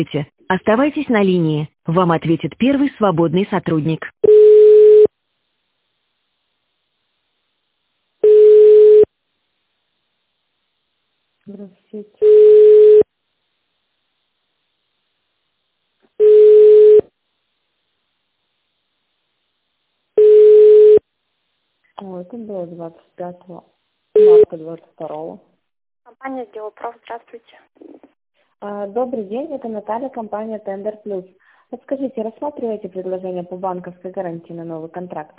Оставайтесь на линии. Вам ответит первый свободный сотрудник. Здравствуйте. Ой, это было 25 марта 22. Компания «Делопров», здравствуйте. Добрый день, это Наталья, компания Тендер Плюс. Подскажите, рассматриваете предложение по банковской гарантии на новый контракт?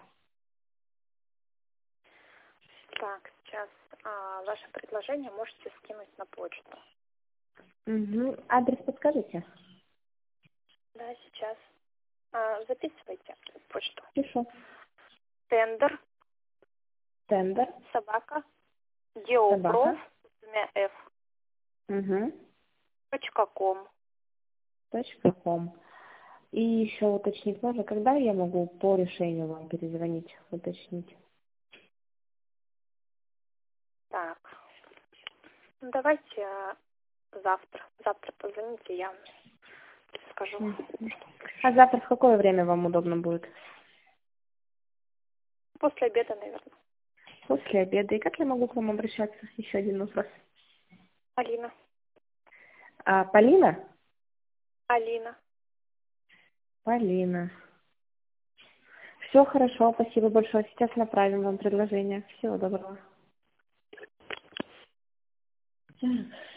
Так, сейчас ваше предложение можете скинуть на почту. Угу. Адрес подскажите? Да, сейчас. Записывайте почту. Пишу. Тендер, Тендер. собака, Делопров, F, Угу. .com. .com. И еще уточнить можно, когда я могу по решению вам перезвонить, уточнить? Так, ну, давайте завтра. Завтра позвоните, я скажу. А завтра в какое время вам удобно будет? После обеда, наверное. После обеда. И как я могу к вам обращаться? Еще один вопрос. Алина. Полина? Алина. Полина. Все хорошо, спасибо большое. Сейчас направим вам предложение. Всего доброго.